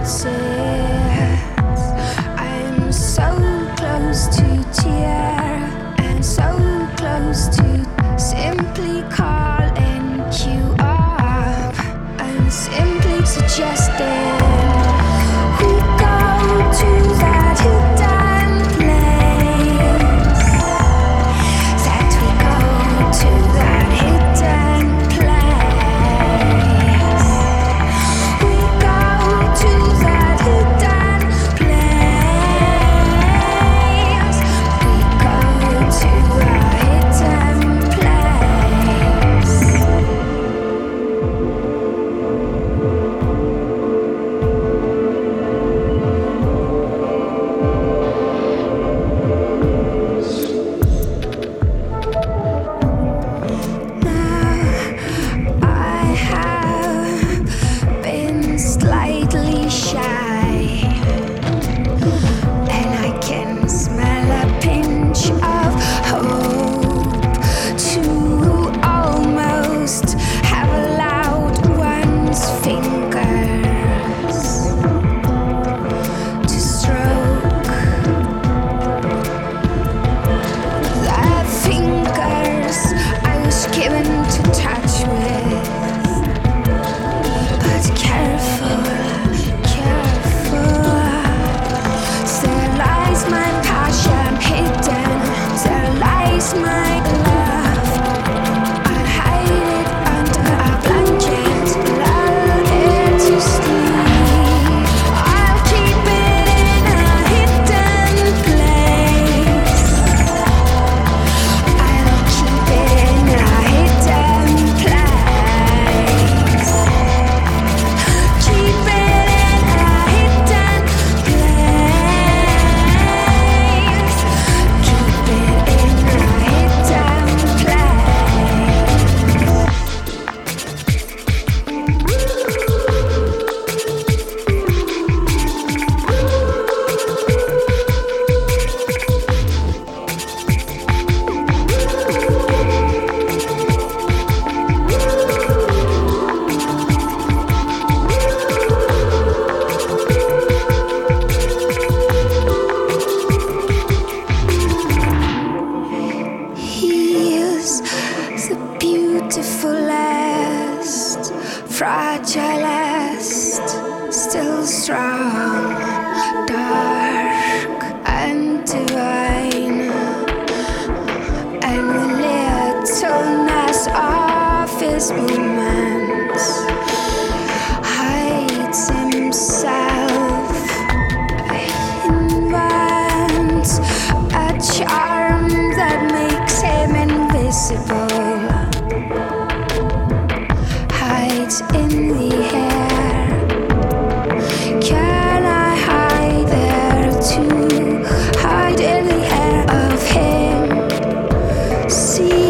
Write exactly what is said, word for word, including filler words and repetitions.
I'm so close to tear and so close to simply calling you up and simply suggesting we go to that hidden place. That we go to that hidden place. We go to that hidden place. We go to a hidden place. Now I have been slightly shy, and I can smell a pinch of hope to almost have allowed one's fingers to stroke the fingers I was given to touch with. But careful, careful. There lies my passion hidden. There lies my love. I'll hide it under a blanket, lull it to sleep. I'll keep it in a hidden place. I'll keep it in a hidden place. Keep it in a hidden place. Keep it in a hidden He is the beautifulest, fragilest, still strong, dark and divine, and the littleness of his movements hides himself, invents a charm that makes him invisible, hides in the air. Can I hide there too? Hide in the air of him. See